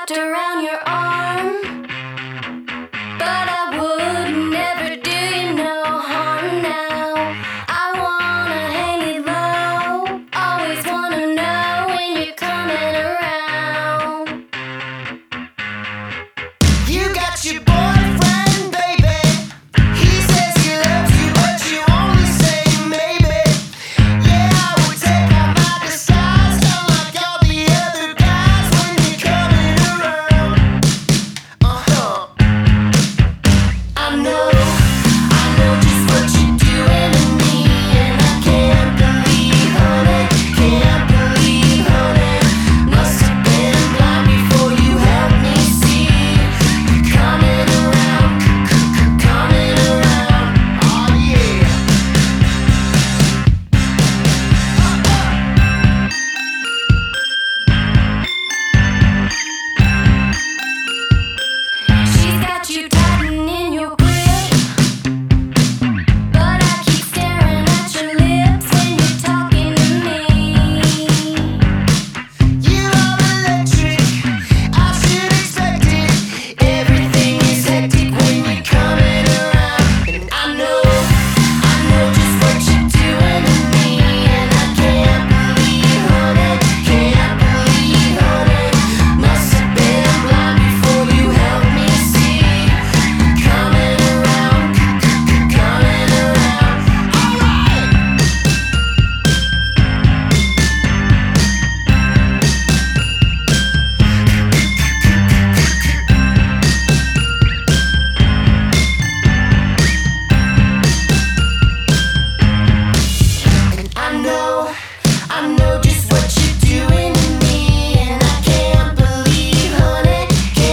wrapped around your arm, but I would never do you no harm now. I wanna hang it low, always wanna know when you're coming around. You got your boyfriend, baby. He says he loves you, but you only say maybe. Yeah, I would take off my disguise, unlike all the other guys when you're coming around. I know just what you're doing to me, and I can't believe, honey, must have been blind before you helped me see. Coming around, oh yeah. She's got you tighten in your grip, but I keep staring at your lips when you're talking to me. You are electric, I should expect it. Everything is hectic when you're coming around. And I know just what you're doing to me, and I can't believe, honey, must have been blind before you helped me see. Coming around, and I know just what you're doing to me, and I can't believe, honey,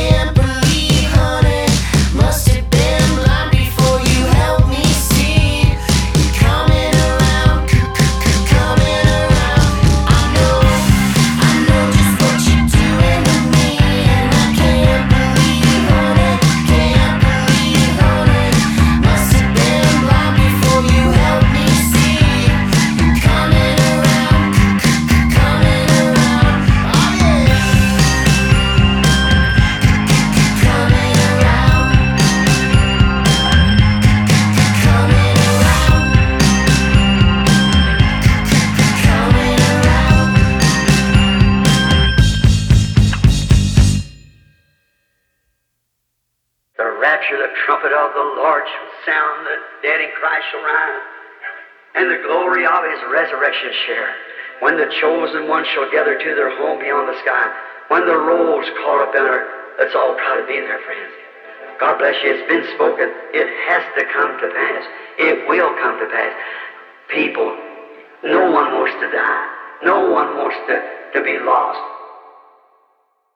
must have been blind before you helped me see. Coming around, I know just what you're doing to me, and I can't believe, honey, must have been blind before you helped me see. Coming around, oh yeah. Coming around, The rapture, the trumpet of the Lord shall sound, the dead in Christ shall rise, and the glory of his resurrection share. When the chosen ones shall gather to their home beyond the sky, when the rolls call up in her, let's all try to be there, friends. God bless you. It's been spoken. It has to come to pass. It will come to pass. People, no one wants to die. No one wants to be lost.